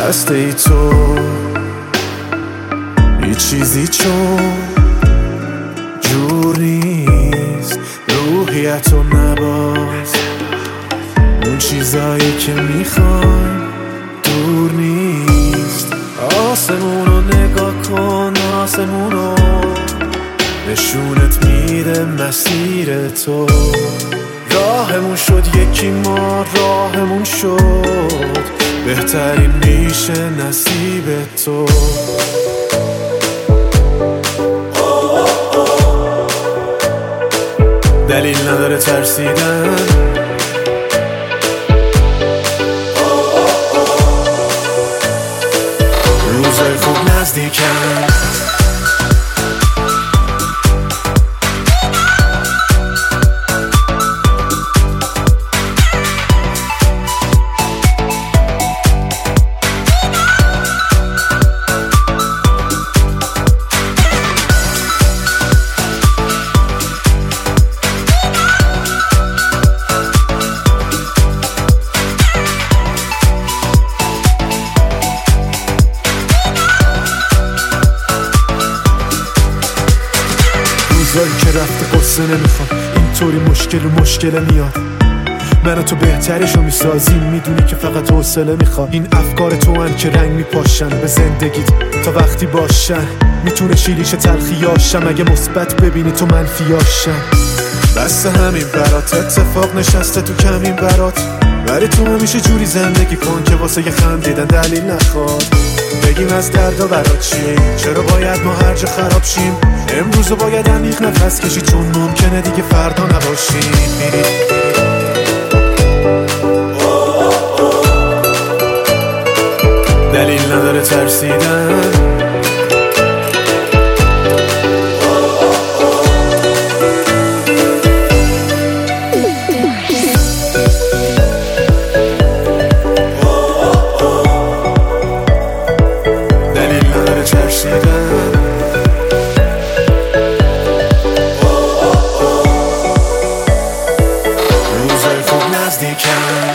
دسته ای تو هیچ چیزی چون جور نیست، روحیتو نباز، اون چیزایی که میخوایم دور نیست. آسمونو نگاه کن، آسمونو نشونت میده مسیر تو. راهمون شد یکی، ما راهمون شد، بهترین میشه نصیب تو. دلیل نداره ترسیدن، روزای خوب نزدیکن. روزایی که رفته قصه نمیخوام، اینطوری مشکل و مشکل میاد، من و تو بهترشو میسازیم، میدونی که فقط حوصله میخواد. این افکار تو هن که رنگ میپاشن به زندگیت تا وقتی باشن، میتونه شیریش تلخیاشم اگه مثبت ببینی تو منفیاشم. بس همین برات اتفاق نشسته تو کمین برات، ولی تو همیشه جوری زندگی کن که واسه یه خندیدن دلیل نخواد. بگیم از دردا برات چیم، چرا باید ما هر جا خراب شیم، امروزو باید عمیق نفس کشی چون ممکنه دیگه فردا نباشیم. دلیل نداره ترسیدن، دلیل نداره ترسیدن. روزای خوب نزدیکن.